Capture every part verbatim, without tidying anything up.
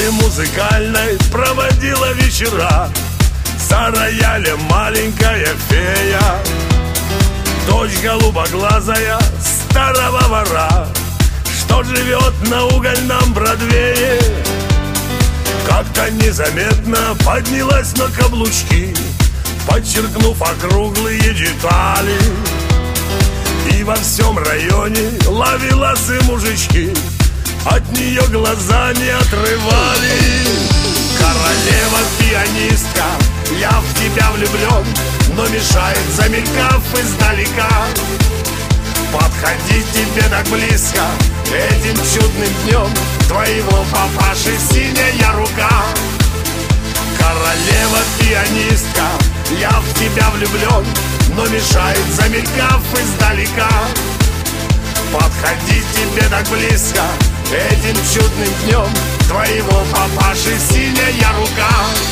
школе музыкальной проводила вечера. За роялем маленькая фея, дочь голубоглазая старого вора, что живет на угольном Бродвее. Как-то незаметно поднялась на каблучки, подчеркнув округлые детали. И во всем районе ловиласы мужички, от нее глаза не отрывали. Королева-пианистка, я в тебя влюблен, но мешает, замелькав издалека, подходить тебе так близко этим чудным днем твоего папаши синяя рука. Королева-пианистка, я в тебя влюблен, но мешает, замелькав издалека, подходить тебе так близко этим чудным днем твоего папаши синяя рука.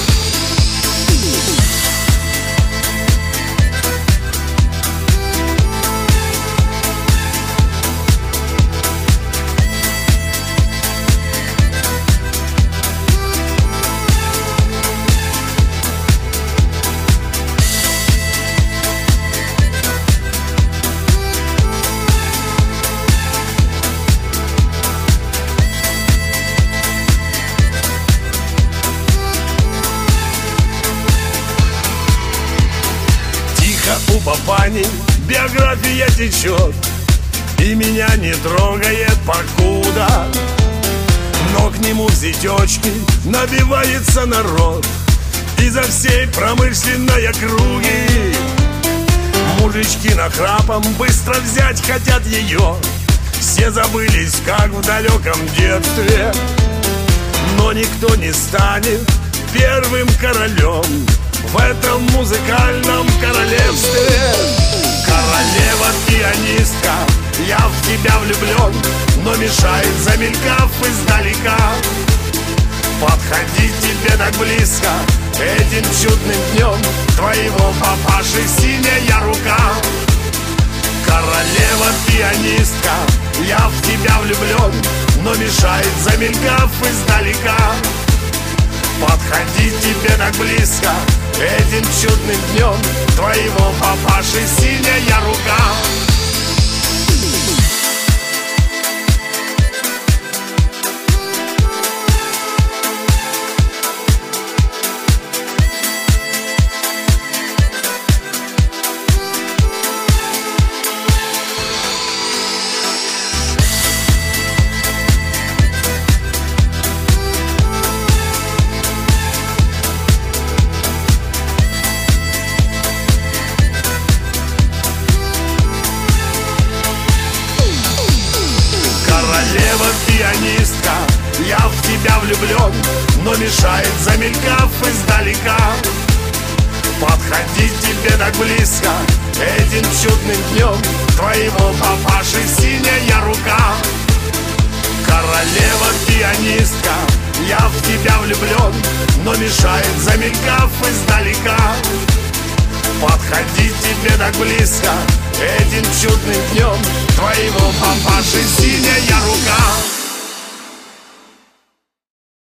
У папани биография течет и меня не трогает покуда, но к нему в зятечки набивается народ изо всей промышленной округи. Мужички нахрапом быстро взять хотят ее, все забылись, как в далеком детстве, но никто не станет первым королем в этом музыкальном королевстве. Королева-пианистка, я в тебя влюблен, но мешает, замелькав издалека, подходить тебе так близко этим чудным днем твоего папаши синяя рука. Королева-пианистка, я в тебя влюблен, но мешает, замелькав издалека, подходить тебе так близко этим чудным днем твоего папаши синяя рука. Королева-пианистка, я в тебя влюблен, но мешает, замелькав издалека, подходить тебе так близко этим чудным днем твоего папаши синяя рука. Королева-пианистка, я в тебя влюблен, но мешает, замелькав издалека, подходить тебе так близко этим чудным днем твоего папаши синяя рука.